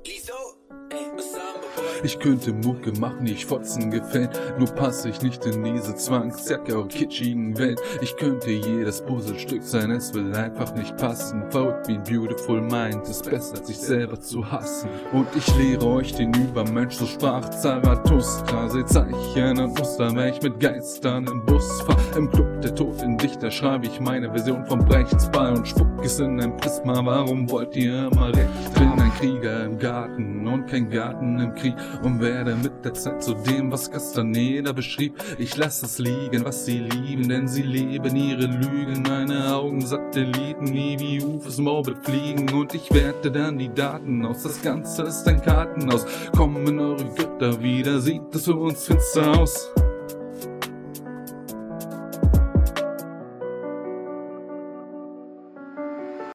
Ich könnte Mucke machen, die ich Fotzen gefällt, nur passe ich nicht in diese Zwangsjacke und kitschigen Welt. Ich könnte jedes Puzzlestück sein, es will einfach nicht passen. Verrückt wie ein Beautiful Mind, ist besser, sich selber zu hassen. Und ich lehre euch den Übermensch, so sprach Zarathustra. Seht Zeichen und Muster, wenn ich mit Geistern im Bus fahr. Im Club der toten Dichter schreibe ich meine Version vom Brechtsball und spuck es in ein Prisma. Warum wollt ihr immer recht? Bin ein Krieger im Garten und kein Garten im Krieg und werde mit der Zeit zu dem, was Castaneda beschrieb. Ich lasse es liegen, was sie lieben, denn sie leben ihre Lügen. Meine Augen Satelliten, nie wie UFOs im Orbit fliegen und ich werte dann die Daten aus. Das Ganze ist ein Kartenhaus. Kommen eure Götter wieder, sieht es für uns finster aus.